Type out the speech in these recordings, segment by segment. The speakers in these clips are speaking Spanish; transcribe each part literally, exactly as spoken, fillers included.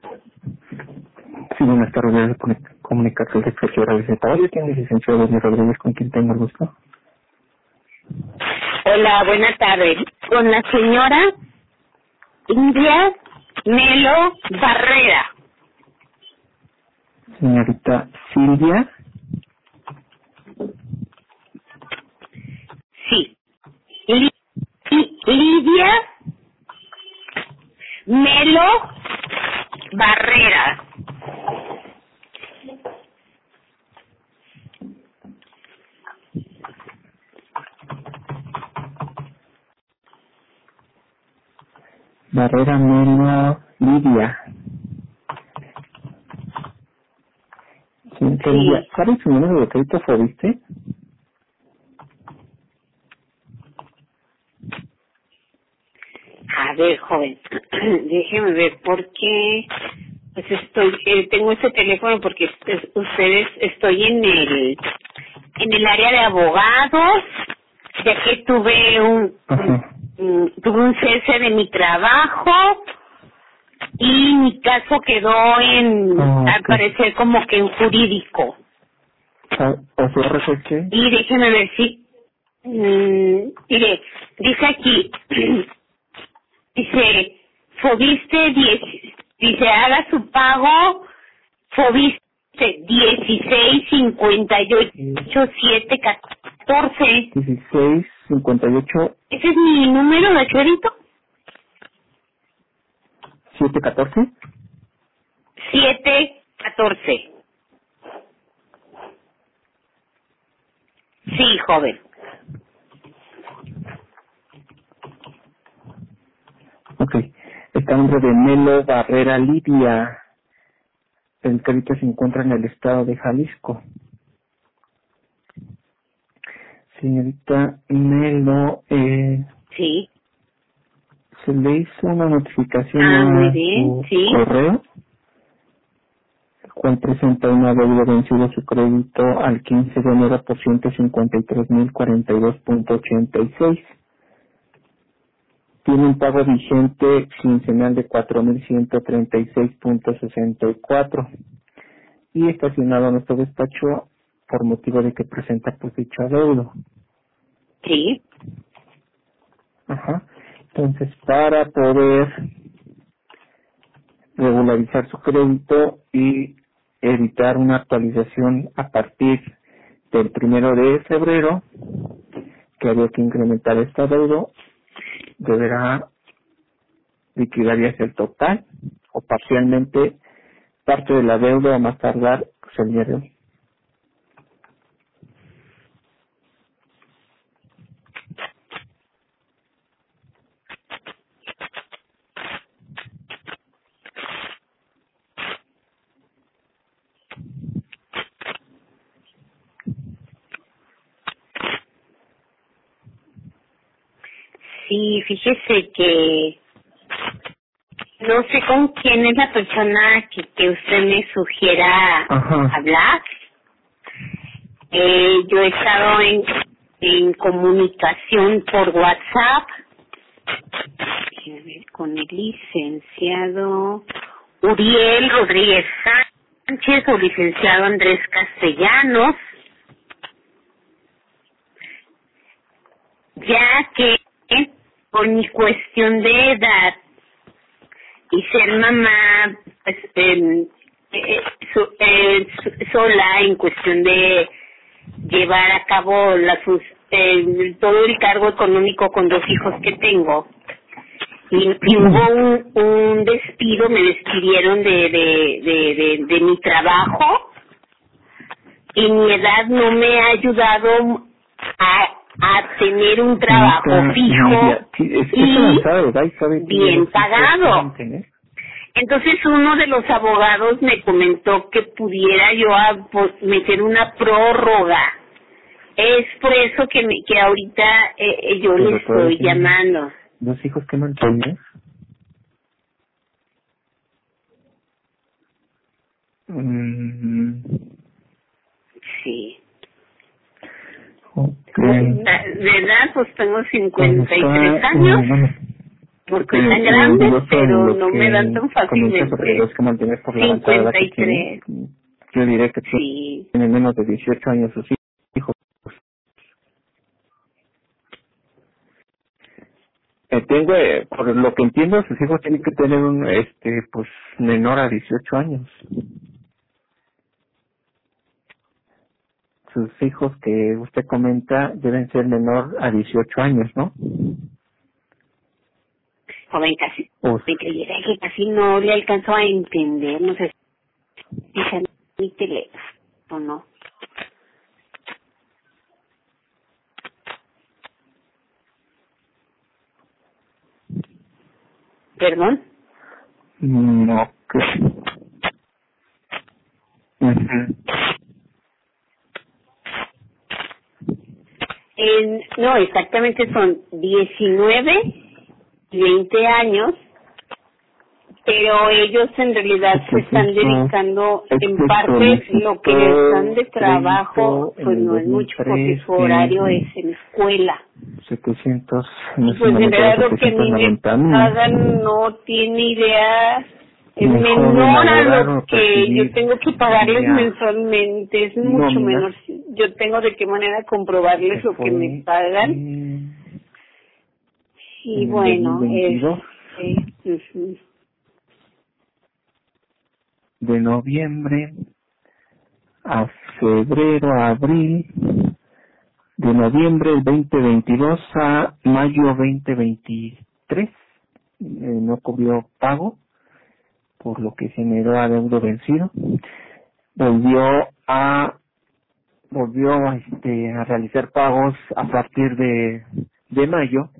Sí, buenas tardes, de comuni- comunicación de Expresión de Oye, ¿tiene licenciado Daniel Rodríguez con quien tengo el gusto? Hola, buenas tardes. Con la señora India Melo Barrera. Señorita Silvia. Sí. Li- Li- Lidia Melo Barrera. Barrera Melo Lidia. Señorita Lidia, Sí. ¿cuál es su número de crédito Fobiste? A ver, joven, déjeme ver por qué. Pues estoy, eh, tengo ese teléfono porque pues, ustedes, estoy en el, en el área de abogados, ya que tuve un, Ajá. un- tuve un cese de mi trabajo y mi caso quedó en, Ah, al ok. parecer como que en jurídico. Ah, ¿O su R F C? Y déjeme ver si, mm, mire, dice aquí, dice, Fobiste diez, dice, haga su pago, Fobiste dieciséis cincuenta y ocho siete catorce. dieciséis cincuenta y ocho ¿Ese es mi número de crédito? siete catorce. siete catorce. Sí, joven. Ok. Está a nombre de Melo Barrera Lidia. El crédito se encuentra en el estado de Jalisco. Señorita Melo, eh, Sí. se le hizo una notificación Ah, muy a bien, su sí. correo, el cual presenta una deuda vencida de su crédito al quince de enero por ciento cincuenta y tres mil cuarenta y dos punto ochenta y seis. Tiene un pago vigente quincenal de cuatro mil ciento treinta y seis punto sesenta y cuatro y estacionado a nuestro despacho por motivo de que presenta pues dicho adeudo. Sí. Ajá. Entonces, para poder regularizar su crédito y evitar una actualización a partir del primero de febrero, que había que incrementar este adeudo, deberá liquidar ya sea el total o parcialmente parte del adeudo a más tardar pues, el día de hoy. Sí, fíjese que no sé con quién es la persona que, que usted me sugiera Ajá. hablar. Eh, yo he estado en, en comunicación por WhatsApp déjeme ver, con el licenciado Uriel Rodríguez Sánchez o licenciado Andrés Castellanos, ya que por mi cuestión de edad y ser mamá pues, eh, eh, so- eh, so- sola en cuestión de llevar a cabo la sus- eh, todo el cargo económico con dos hijos que tengo y, y hubo un, un despido, me despidieron de, de, de, de, de mi trabajo y mi edad no me ha ayudado a, a tener un trabajo Señorita fijo Lidia, sí, es, es y avanzada de edad y sabe qué bien beneficios pagado. pueden tener. Entonces uno de los abogados me comentó que pudiera yo a- pues, meter una prórroga. Es por eso que me, que ahorita eh, eh, yo le Pero todavía estoy tienen llamando. dos hijos que mantener. Mm, Sí. ok. De edad, pues tengo Cuando cincuenta y tres está, eh, años. bueno, porque están grandes, pero no me dan tan fácilmente. Sobre los que mantener por la avanzada que tiene, yo diré que sí. tienen menos de dieciocho años sus hijos. Eh, tengo, eh, por lo que entiendo, sus hijos tienen que tener un, este, pues, menor a dieciocho años. Sus hijos que usted comenta deben ser menor a dieciocho años, ¿no? Joven, casi, oh. me creyera que casi no le alcanzó a entender, no sé, dice mi teléfono, o no. ¿Perdón? No, que... Uh-huh. En, no, exactamente son diecinueve y veinte años, pero ellos en realidad se están dedicando en parte lo que les dan de trabajo, pues no es mucho porque su horario es en escuela. setecientos Y pues en realidad lo que a mí me pagan no tiene idea, es menor a lo que yo tengo que pagarles mensualmente, es mucho menor. Yo tengo de qué manera comprobarles lo que me pagan. Y bueno, es... Uh-huh. De noviembre a febrero, a abril, de noviembre del veinte veintidós a mayo veinte veintitrés, eh, no cubrió pago, por lo que generó adeudo vencido. Volvió a volvió este, a realizar pagos a partir de, de mayo.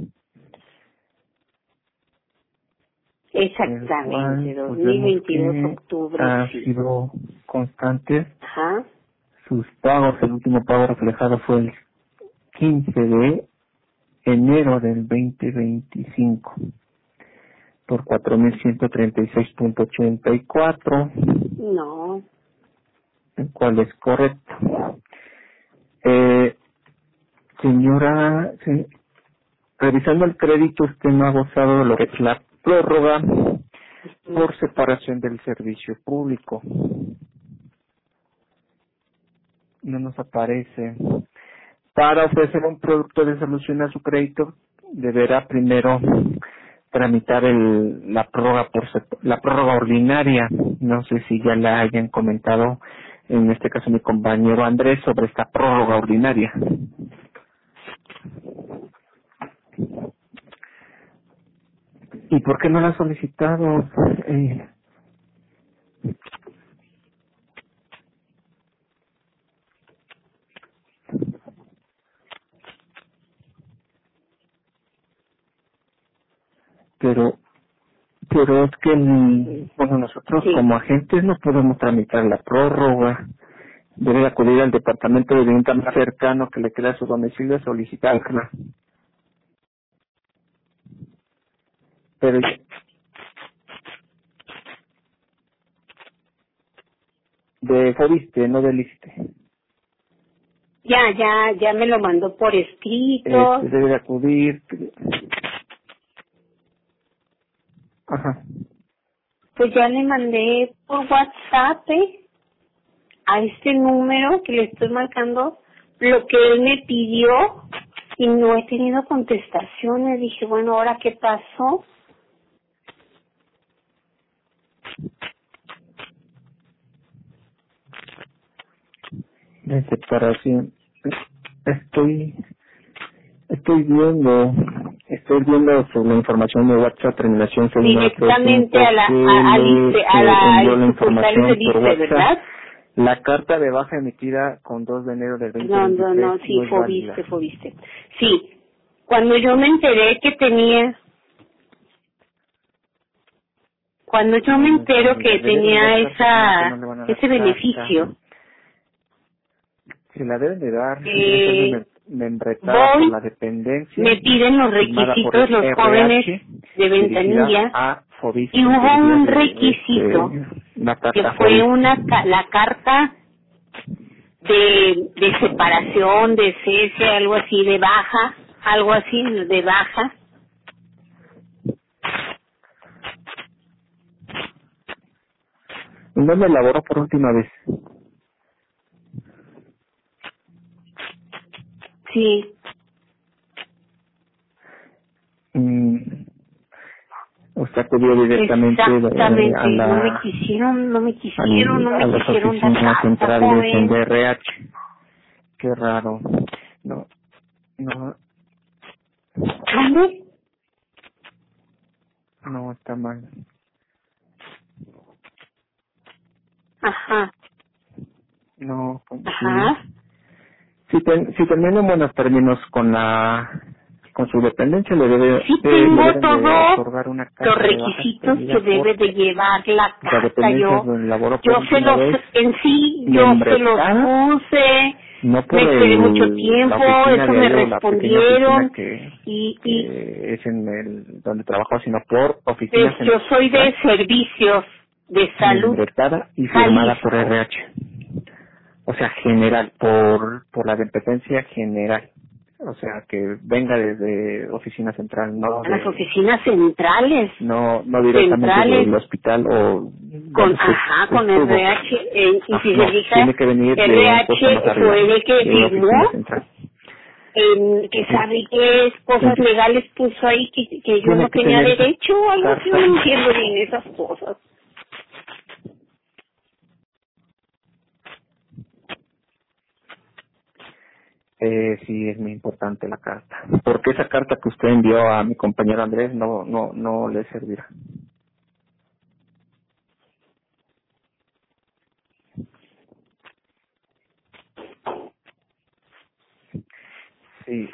Exactamente, dos mil veintidós, octubre. Ha sí. sido constante. Ajá. Sus pagos, el último pago reflejado fue el quince de enero del veinte veinticinco por cuatro mil ciento treinta y seis punto ochenta y cuatro. No. El cual es correcto. Eh, señora, sí, revisando el crédito, usted no ha gozado de lo que es la prórroga por separación del servicio público. No nos aparece. Para ofrecer un producto de solución a su crédito, deberá primero tramitar el, la prórroga por la prórroga ordinaria. No sé si ya la hayan comentado, en este caso mi compañero Andrés, sobre esta prórroga ordinaria. ¿Y por qué no la ha solicitado? Eh, pero pero es que el, bueno, nosotros sí, como agentes no podemos tramitar la prórroga. Debe acudir al departamento de vivienda más cercano que le queda a su domicilio a solicitarla. Pero de Fobiste, no del ISSSTE. Ya, ya, ya me lo mandó por escrito. Este, debe acudir. Ajá. Pues ya le mandé por WhatsApp ¿eh? a este número que le estoy marcando lo que él me pidió y no he tenido contestaciones. Dije, bueno, ¿ahora qué pasó? De separación. Estoy, estoy viendo, estoy viendo sobre la información de WhatsApp, terminación directamente a la, a, a, liste, a la sucursales de liste, ¿verdad? La carta de baja emitida con dos de enero del veinte veintitrés. No, no, no, sí, no Fobiste, Fobiste. Sí, cuando yo me enteré que tenía, cuando yo me entero que tenía esa, ese beneficio, se la deben de dar, eh, membretada por la dependencia, me piden los requisitos los jóvenes de Ventanilla y hubo un requisito este, que fue una la carta de de separación, de cese, algo así, de baja, algo así, de baja, ¿En dónde laboró por última vez? Sí. Mm, usted acudió directamente Exactamente, a la, no me quisieron, no me quisieron, al, no a me las quisieron dar oficinas carta, centrales en joven. D R H. Qué raro. No, no, ¿Dónde? no, está mal. Ajá, No, sí. ajá. Si, ten, si termina en buenos términos con la, con su dependencia, le debe, Sí de, le tengo deben de todos otorgar una los carta de baja requisitos que expedida debe de porque llevar la la carta. dependencia Yo, donde laboró por yo se última los, vez, en sí, yo se los membretada, puse, no por me esperé mucho el, la tiempo, oficina eso de me ahí o la pequeña oficina respondieron que, y, y que es en el donde trabajó, sino por pues, oficina yo soy de central, servicios de salud membretada y firmada por Jalisco. R H. O sea, general, por, por la dependencia general. O sea, que venga desde oficina central, no A las de, oficinas centrales, no, no directamente centrales, del hospital o con, donde se, ajá, se con estuvo. R H, eh, y Ah, si se no, fija, tiene que venir de un puesto más R H arriba, fue el que de oficina firmó, central. en, que Sí. sabe qué cosas Tiene, legales puso ahí que, que yo tiene no que tenía tener esa derecho o algo así, carta. no entiendo bien esas cosas. Eh, sí, es muy importante la carta. Porque esa carta que usted envió a mi compañero Andrés no, no, no le servirá. Sí.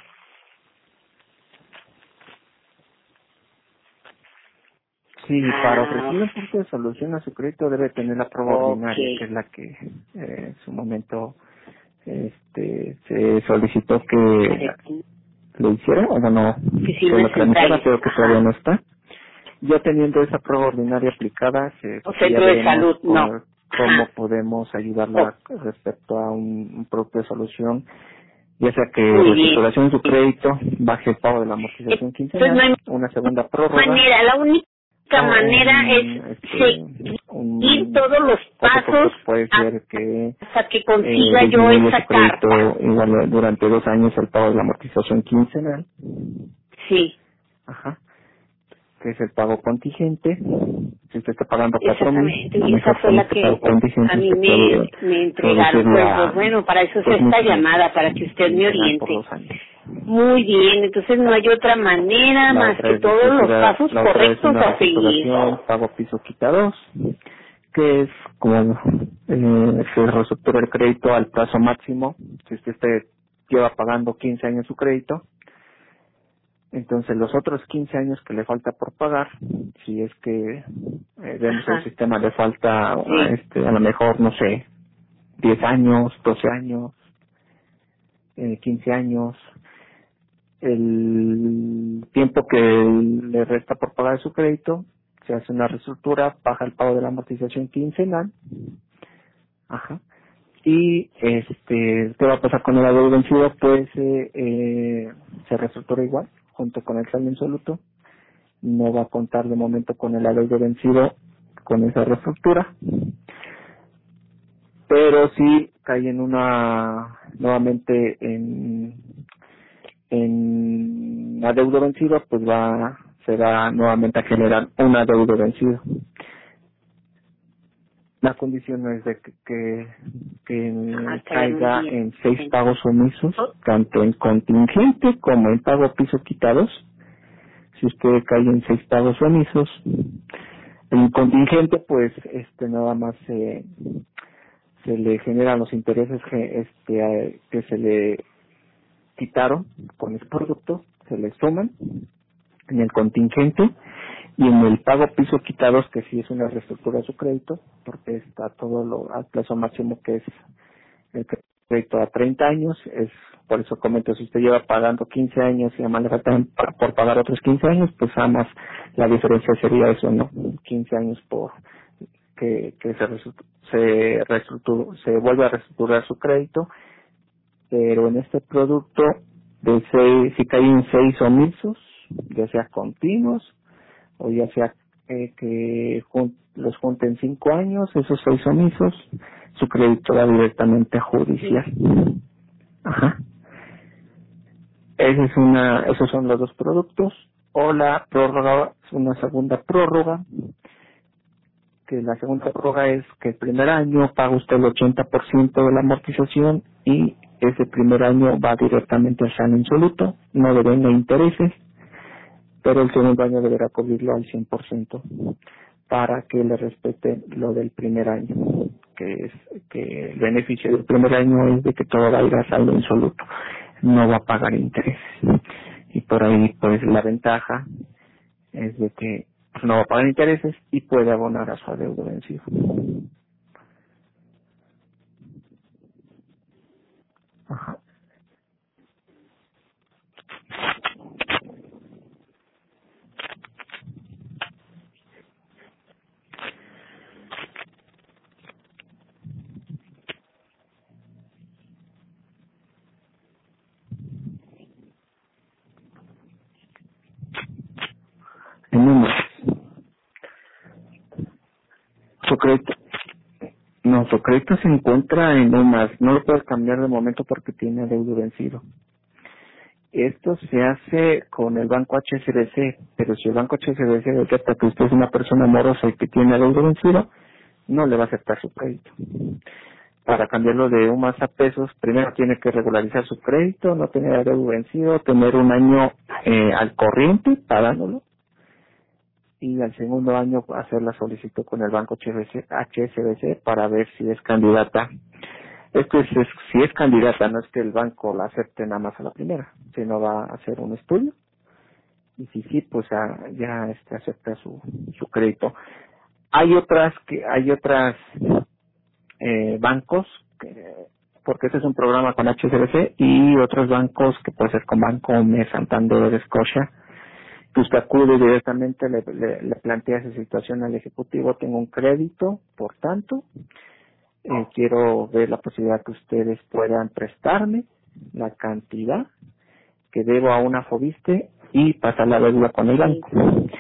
Sí, para Ah, ofrecer un punto de solución a su crédito debe tener la prueba ok. ordinaria, que es la que eh, en su momento este se solicitó que lo hiciera, o sea, no, que lo Oficinas tramitara, centrales, pero que todavía ajá. no está. Ya teniendo esa prueba ordinaria aplicada, se, O sí ya centro de veremos salud, no. con- cómo Ajá. podemos Oh, ayudarla respecto a un, un producto de solución, ya sea que muy bien. reestructuración de su crédito, baje el pago de la amortización Entonces no quincenal, hay una segunda prórroga, manera, la única o manera es un, este, seguir un todos los otro producto pasos que puede ser que hasta que eh, consiga yo disminuya su esa crédito carta. igual durante dos años el pago de la amortización quincenal, Sí, ajá, que es el pago contingente. Si usted está pagando cuatro mil, exactamente. a lo Y esa mejor fue con la este pago que a contingente mí usted me, puede me reducir entregaron. Pues, pues la bueno, para eso es dos mil esta quinientos llamada, para que usted me quincenal por oriente. dos años. Muy bien, entonces no hay otra manera La más otra que es todos los reestructura, pasos la otra es correctos una a seguir. reestructuración pago piso quita dos, que es como eh, se reestructura el crédito al plazo máximo. Si usted esté- lleva pagando quince años su crédito, entonces los otros quince años que le falta por pagar, si es que eh, vemos el Ajá, sistema, le falta a, sí, este, a lo mejor, no sé, diez años, doce años, eh, quince años, el tiempo que le resta por pagar su crédito, se hace una reestructura, baja el pago de la amortización quincenal, ajá, y este, ¿qué va a pasar con el adeudo vencido? Pues eh, eh, se reestructura igual, junto con el saldo insoluto, no va a contar de momento con el adeudo vencido con esa reestructura, pero si cae en una, nuevamente en, en adeudo vencido, pues va, se va nuevamente a generar un adeudo vencido. La condición no es de que, que, ajá, que caer muy caiga bien. en seis pagos omisos, tanto en contingente como en pago piso quitados. Si usted cae en seis pagos omisos, en contingente, pues este nada más se, se le generan los intereses que, este, eh, que se le quitaron con ese producto, se le suman en el contingente, y en el pago piso quitados, que sí es una reestructura de su crédito, porque está todo lo al plazo máximo, que es el crédito a treinta años, es por eso comento, si usted lleva pagando quince años y además le faltan pa- por pagar otros quince años, pues además la diferencia sería eso, ¿no? quince años por que, que se, reestru- se, reestructu- se vuelve a reestructurar su crédito, pero en este producto, de seis, si cae en seis omisos, ya sea continuos, o ya sea eh, que jun- los junten cinco años, esos seis omisos, su crédito va directamente a judicial. Ajá. Esa es una, esos son los dos productos. O la prórroga, es una segunda prórroga, que la segunda prórroga es que el primer año paga usted el ochenta por ciento de la amortización y ese primer año va directamente al saldo insoluto, no devenga intereses, pero el segundo año deberá cubrirlo al cien por ciento para que le respete lo del primer año, que es que el beneficio del primer año es de que todo va a ir a saldo insoluto, no va a pagar intereses. Y por ahí pues la ventaja es de que pues, no va a pagar intereses y puede abonar a su adeudo vencido. Ajá. En números, su crédito, no, su crédito se encuentra en un más, no lo puedes cambiar de momento porque tiene adeudo vencido. Esto se hace con el banco H S B C, pero si el banco H S B C detecta que usted es una persona morosa y que tiene adeudo vencido, no le va a aceptar su crédito. Para cambiarlo de un más a pesos, primero tiene que regularizar su crédito, no tener adeudo vencido, tener un año eh, al corriente pagándolo, y al segundo año hacer la solicitud con el banco H S B C para ver si es candidata. Esto es, es si es candidata, no es que el banco la acepte nada más a la primera, sino va a hacer un estudio y si sí, pues ya, ya este acepta su, su crédito. Hay otras que hay otras eh, bancos que, porque este es un programa con H S B C y otros bancos que puede ser con Banco M, Santander, Scotia, que usted acude directamente, le, le, le plantea esa situación al ejecutivo, tengo un crédito, por tanto, eh, quiero ver la posibilidad que ustedes puedan prestarme la cantidad que debo a una Fobiste y pasar la deuda con el banco.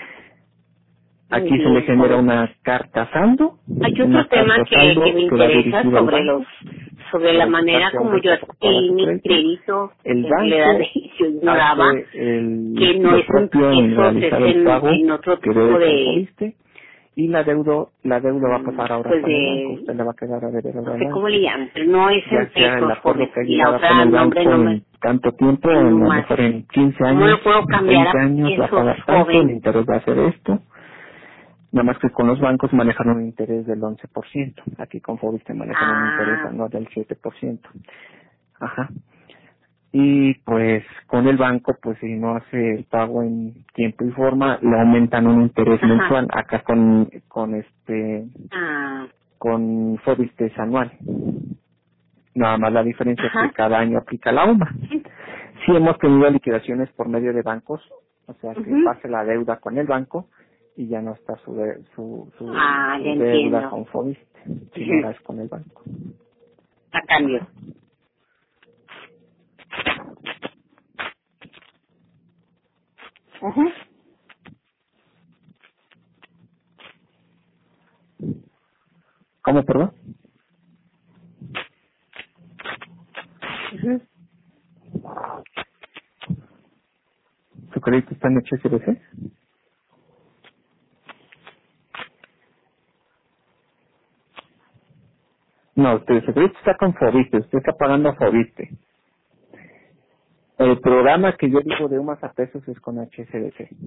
Aquí se le genera una carta saldo. Hay otro tema que, que me interesa sobre los sobre la manera como yo adquirí mi crédito el en realidad yo ignoraba el, que no es un propio eso en es realizar el en, pago en otro que tipo debe de Fobiste, y la deuda la deuda va a pasar ahora pues con el de banco, usted le va a quedar a deber al no sé banco. cómo le llaman, pero no es Ya en sea el pesos acuerdo jóvenes que ha y la llegado otra con el nombre banco no me en tanto tiempo, a no lo más mejor en quince cómo años, lo puedo cambiar veinte a años va a pesos pagar tanto, el jóvenes. interés va a ser esto. Nada más que con los bancos manejan un interés del once por ciento. Aquí con Fobiste manejan un interés Ah, anual del siete por ciento. Ajá. Y pues con el banco, pues si no hace el pago en tiempo y forma, le aumentan un interés ajá. mensual. Acá con, con este, Ah, con Fobiste es anual. Nada más la diferencia es ajá. que cada año aplica la U M A. Sí hemos tenido liquidaciones por medio de bancos, o sea que Uh-huh. pase la deuda con el banco y ya no está su de- su, su, Ah, su ya deuda entiendo. con Fobiste, sino Uh-huh. ahora es con el banco. A cambio. Ajá. ¿Cómo, perdón? Uh-huh. ¿Su crédito está en H S B C? No, usted, su crédito está con Fobiste, usted está pagando a Fobiste. El programa que yo digo de umas a pesos es con H S B C.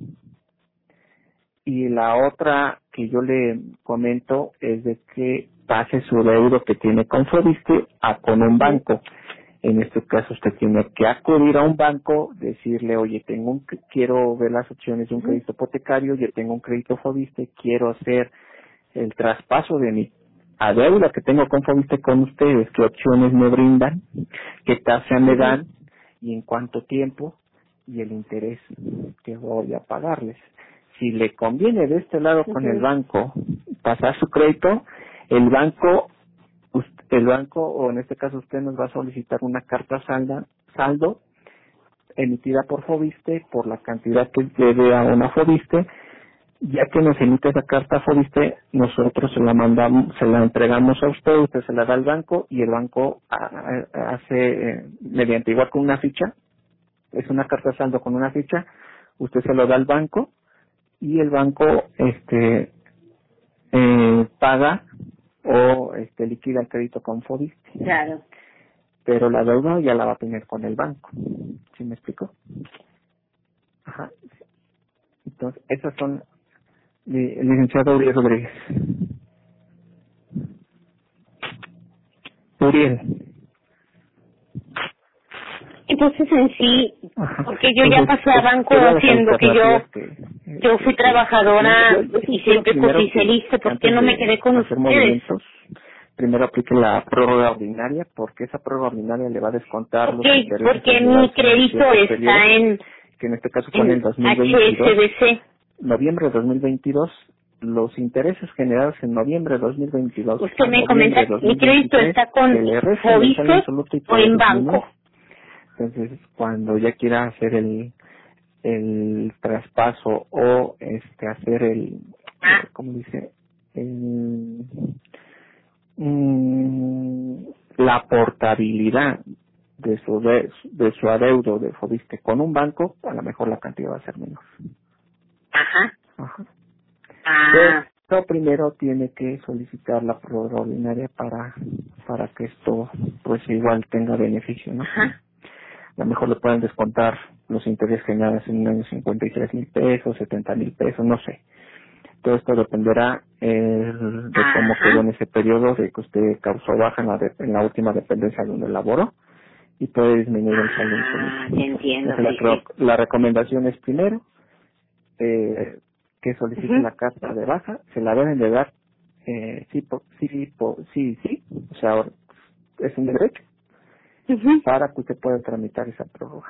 Y la otra que yo le comento es de que pase su deuda que tiene con Fobiste a con un banco. En este caso usted tiene que acudir a un banco, decirle, oye, tengo un, quiero ver las opciones de un crédito hipotecario, yo tengo un crédito Fobiste, quiero hacer el traspaso de mi a deuda que tengo con Fobiste con ustedes, qué opciones me brindan, qué tasa me dan y en cuánto tiempo y el interés que voy a pagarles. Si le conviene de este lado con el banco pasar su crédito, el banco Ust- el banco, o en este caso usted, nos va a solicitar una carta salda, saldo emitida por Fobiste por la cantidad que debe a una Fobiste Ya que nos emite esa carta Fobiste, nosotros se la mandamos, se la entregamos a usted, usted se la da al banco y el banco hace, eh, mediante igual con una ficha, es una carta de saldo con una ficha, usted se lo da al banco y el banco este eh, paga o este liquida el crédito con Fobiste. Claro. Pero la deuda ya la va a tener con el banco. ¿Sí me explico? Ajá. Entonces, esas son li- licenciado Uriel Rodríguez. Uriel. Entonces en sí, Ajá. porque yo ya Entonces, pasé a banco todas las haciendo que yo alternativas que, yo fui que- trabajadora yo- yo y sugiero siempre primero coticé que, listo, que ¿por qué antes no me de quedé con hacer ustedes? movimientos, primero aplique la prórroga ordinaria, porque esa prórroga ordinaria le va a descontar los Ok, intereses porque mi generados en crédito ciertos está periodos, en, que en este caso fue en en el dos mil H veintidós. S B C. Noviembre de dos mil veintidós, los intereses generados en noviembre de dos mil veintidós Usted a me noviembre comenta de que mi crédito dos mil veintitrés, está con que le resten mensual Fobiste absoluto y o todo en disminuye. banco. Entonces, cuando ya quiera hacer el el traspaso o este hacer el, Ah, ¿cómo dice? El, mm, la portabilidad de su de, de su adeudo de Fobiste con un banco, a lo mejor la cantidad va a ser menor. ajá. Ajá. Ah, Pero primero tiene que solicitar la prórroga ordinaria para para que esto pues igual tenga beneficio, ¿no? ajá. A lo mejor le pueden descontar los intereses generados en un año cincuenta y tres mil pesos, setenta mil pesos, no sé. Todo esto dependerá eh, de cómo Ajá. quedó en ese periodo de que usted causó baja en la, de- en la última dependencia donde laboró y puede disminuir el saldo Ah, te disponible. entiendo, Entonces, la, sí, sí. cro- la recomendación es primero eh, que solicite Ujú, la carta de baja, se la deben de dar eh, sí, por, sí, por, sí, sí, o sea, ahora es un derecho ujú. para que usted pueda tramitar esa prórroga.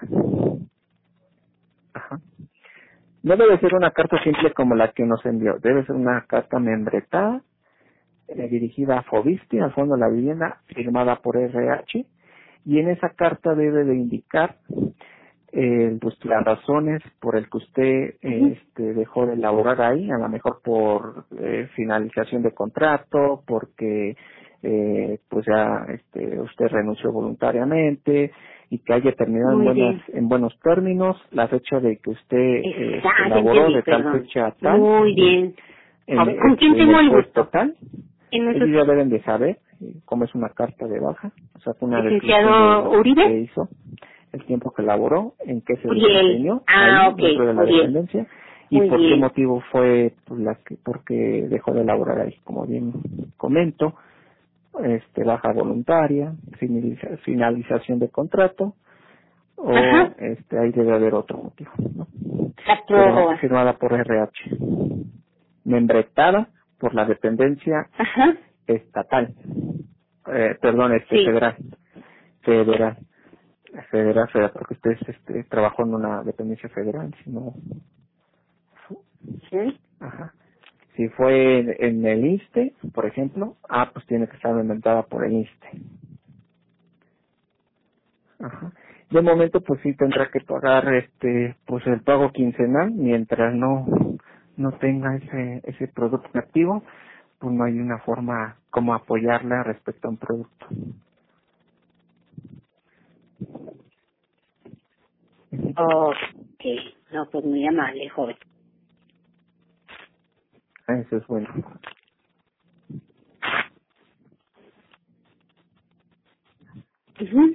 Ajá. No debe ser una carta simple como la que nos envió, debe ser una carta membretada, eh, dirigida a Fobiste, al Fondo de la Vivienda, firmada por R H, y en esa carta debe de indicar eh, pues, las razones por el que usted eh, este, dejó de laborar ahí, a lo mejor por eh, finalización de contrato, porque eh, pues ya este, usted renunció voluntariamente y que haya terminado en Muy buenas bien. en buenos términos, la fecha de que usted eh, este, Exacto, laboró entendí, de tal perdón. fecha a tal, Muy bien. en, Joven, ¿con quién este, en tengo el el puesto gusto? tal, En nuestro ellos ya deben de saber eh, cómo es una carta de baja, o sea, una descripción de licenciado lo que usted Uribe. hizo, el tiempo que laboró, en qué se Uriel. desempeñó Ah, ahí ok, dentro de la Uriel. dependencia y Muy por qué bien. motivo fue pues, la que, porque dejó de laborar ahí, como bien comento, este baja voluntaria, finaliza- finalización de contrato o Ajá. este ahí debe haber otro motivo, ¿no? La Pero prórroga. firmada por R H, membretada por la dependencia Ajá. estatal, eh, perdón, este Sí. federal, federal, federal, federal, porque usted este, trabajó en una dependencia federal, si no, Sí. ajá. Si fue en, en el I S S S T E, por ejemplo, ah, pues tiene que estar inventada por el I S S S T E. Ajá. De momento, pues sí tendrá que pagar, este, pues el pago quincenal, mientras no, no tenga ese, ese producto activo, pues no hay una forma como apoyarla respecto a un producto. Ok. No, pues muy amable, joven. Eso es bueno. Ujú.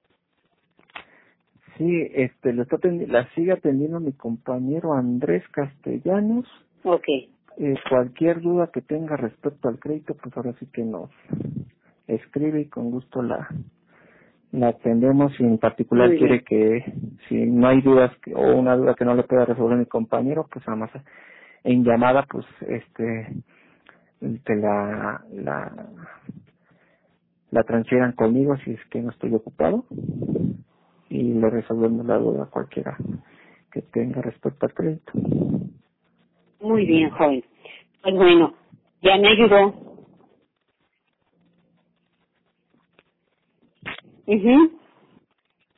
Sí, este, lo está atendi- la sigue atendiendo mi compañero Andrés Castellanos. Ok. Eh, cualquier duda que tenga respecto al crédito, pues ahora sí que nos escribe y con gusto la, la atendemos. Si en particular Muy quiere bien. que, si no hay dudas que, o una duda que no le pueda resolver mi compañero, pues nada más en llamada, pues este, te la, la, la transfieran conmigo si es que no estoy ocupado y le resolvemos la duda cualquiera que tenga respecto al crédito. Muy bien, joven. Pues bueno, ya me ayudó. Mhm.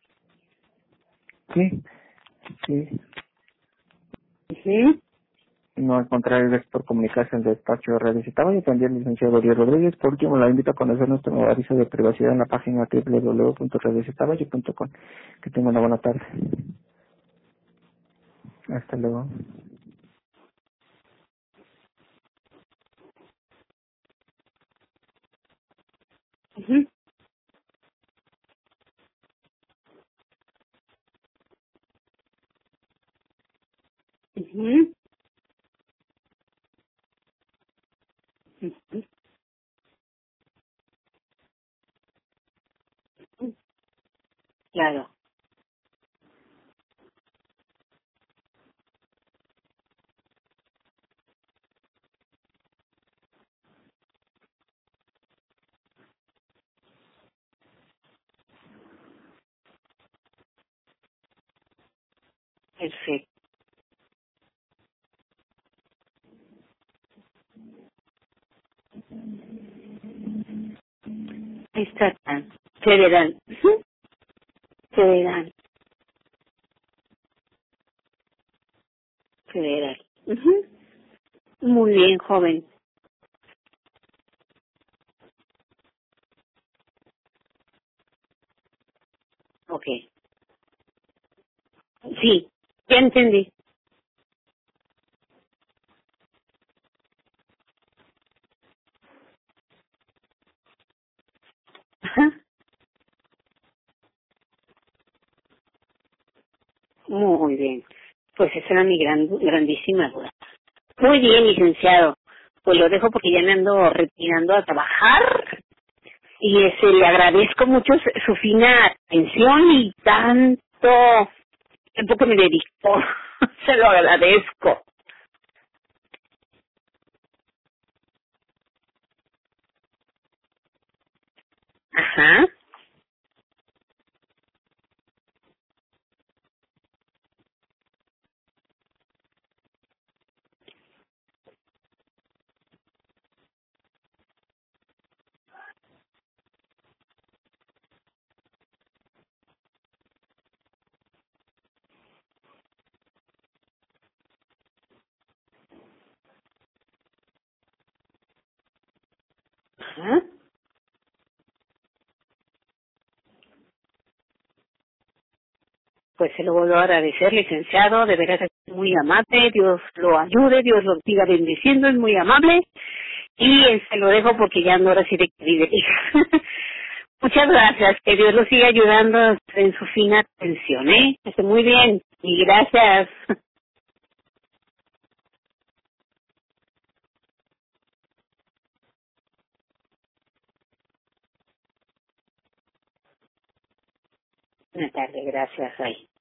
Sí, sí, Mhm. no encontrar el por comunicarse en el despacho de Radio Citaba y también el licenciado Díaz Rodríguez. Por último, la invito a conocer nuestro nuevo aviso de privacidad en la página doble u doble u doble u punto radio citabayo punto com. Que tenga una buena tarde. Hasta luego. Ujú, ujú, ujú. Claro, perfecto. Está tan. Se verán. Ujú, se verán, se verán. Ujú. Muy bien, joven. Ok. Sí, ya entendí. Ajá. Muy bien. Pues esa era mi gran, grandísima duda. Muy bien, licenciado. Pues lo dejo porque ya me ando retirando a trabajar y ese, le agradezco mucho su, su fina atención y tanto tiempo que me dedicó. Se lo agradezco. Ajá. Ajá. Pues se lo vuelvo a agradecer, licenciado. De veras es muy amable. Dios lo ayude, Dios lo siga bendiciendo, es muy amable. Y eh, se lo dejo porque ya no ahora sí de que Muchas gracias. Que Dios lo siga ayudando en su fina atención, ¿eh? Esté muy bien. Y gracias. Buenas tardes. Gracias. Bye.